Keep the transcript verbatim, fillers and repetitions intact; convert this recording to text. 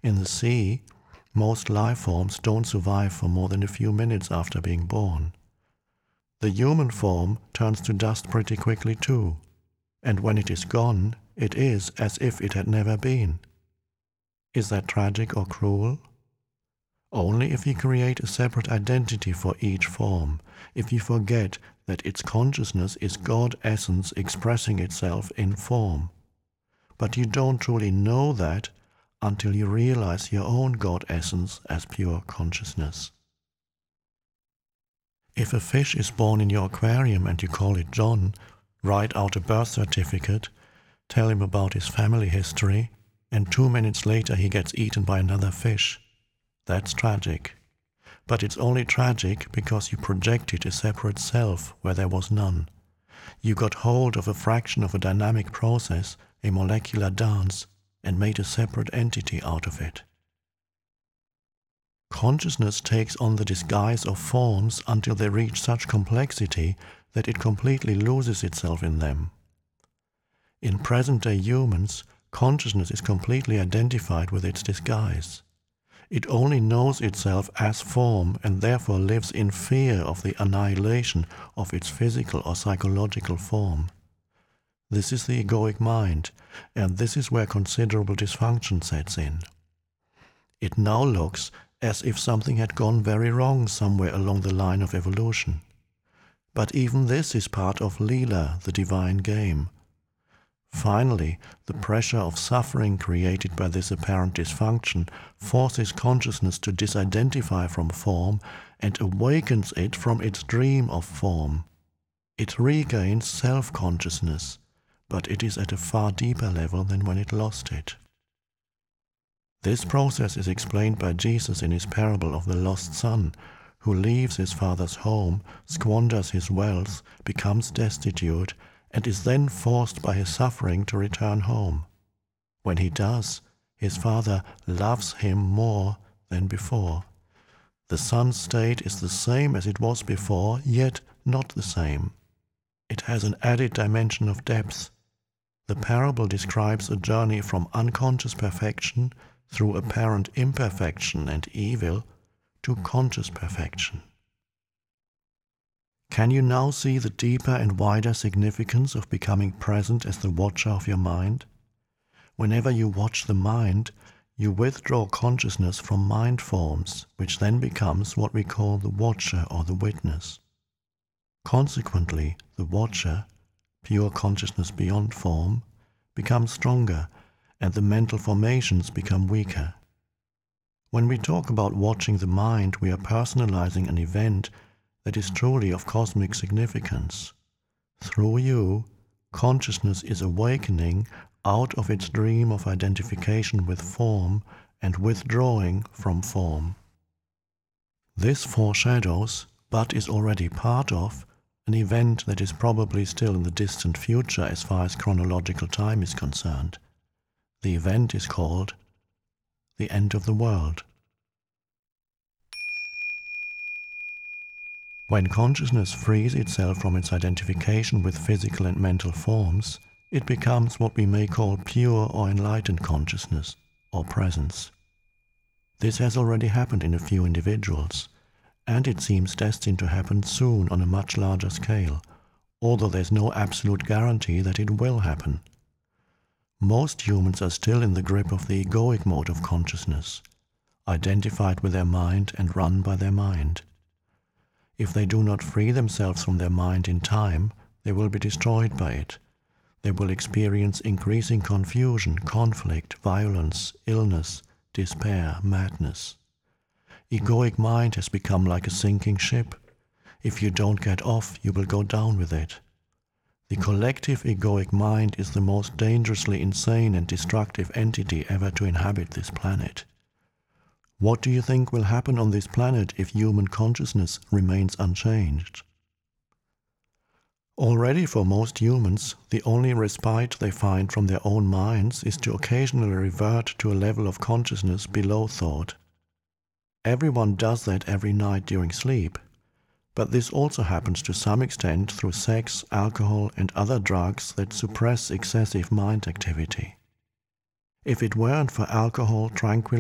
In the sea, most life forms don't survive for more than a few minutes after being born. The human form turns to dust pretty quickly too, and when it is gone, it is as if it had never been. Is that tragic or cruel? Only if you create a separate identity for each form, if you forget that its consciousness is God essence expressing itself in form. But you don't truly know that until you realize your own God essence as pure consciousness. If a fish is born in your aquarium and you call it John, write out a birth certificate, tell him about his family history, and two minutes later he gets eaten by another fish. That's tragic. But it's only tragic because you projected a separate self where there was none. You got hold of a fraction of a dynamic process, a molecular dance, and made a separate entity out of it. Consciousness takes on the disguise of forms until they reach such complexity that it completely loses itself in them. In present-day humans, consciousness is completely identified with its disguise. It only knows itself as form and therefore lives in fear of the annihilation of its physical or psychological form. This is the egoic mind, and this is where considerable dysfunction sets in. It now looks as if something had gone very wrong somewhere along the line of evolution. But even this is part of Leela, the divine game. Finally, the pressure of suffering created by this apparent dysfunction forces consciousness to disidentify from form and awakens it from its dream of form. It regains self-consciousness, but it is at a far deeper level than when it lost it. This process is explained by Jesus in his parable of the lost son, who leaves his father's home, squanders his wealth, becomes destitute, and is then forced by his suffering to return home. When he does, his father loves him more than before. The son's state is the same as it was before, yet not the same. It has an added dimension of depth. The parable describes a journey from unconscious perfection through apparent imperfection and evil to conscious perfection. Can you now see the deeper and wider significance of becoming present as the watcher of your mind? Whenever you watch the mind, you withdraw consciousness from mind forms, which then becomes what we call the watcher or the witness. Consequently, the watcher, pure consciousness beyond form, becomes stronger, and the mental formations become weaker. When we talk about watching the mind, we are personalizing an event that is truly of cosmic significance. Through you, consciousness is awakening out of its dream of identification with form and withdrawing from form. This foreshadows, but is already part of, an event that is probably still in the distant future as far as chronological time is concerned. The event is called the end of the world. When consciousness frees itself from its identification with physical and mental forms, it becomes what we may call pure or enlightened consciousness, or presence. This has already happened in a few individuals, and it seems destined to happen soon on a much larger scale, although there's no absolute guarantee that it will happen. Most humans are still in the grip of the egoic mode of consciousness, identified with their mind and run by their mind. If they do not free themselves from their mind in time, they will be destroyed by it. They will experience increasing confusion, conflict, violence, illness, despair, madness. Egoic mind has become like a sinking ship. If you don't get off, you will go down with it. The collective egoic mind is the most dangerously insane and destructive entity ever to inhabit this planet. What do you think will happen on this planet if human consciousness remains unchanged? Already for most humans, the only respite they find from their own minds is to occasionally revert to a level of consciousness below thought. Everyone does that every night during sleep, but this also happens to some extent through sex, alcohol, and other drugs that suppress excessive mind activity. If it weren't for alcohol, tranquilizers,